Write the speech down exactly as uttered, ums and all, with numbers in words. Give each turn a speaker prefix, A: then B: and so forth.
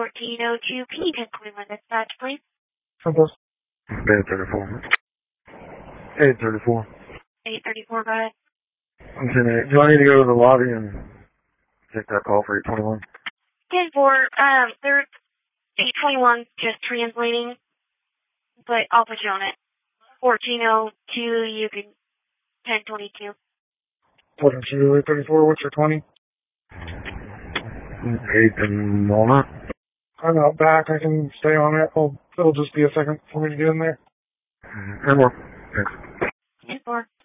A: fourteen oh two, can you just clear my dispatch, please?
B: Simple. eight thirty-four. eight thirty-four.
A: eight thirty-four, go ahead.
B: I'm ten eight. Do I need to go to the lobby and take that call for eight twenty-one?
A: ten four, um, there's eight twenty-one just translating, but I'll put you on it. fourteen oh two, you can ten twenty-two.
B: fourteen two, eight thirty-four, what's your twenty? eight and Walnut. I'm out back. I can stay on it. I'll, it'll just be a second for me to get in there. And more. Thanks.
A: ten four.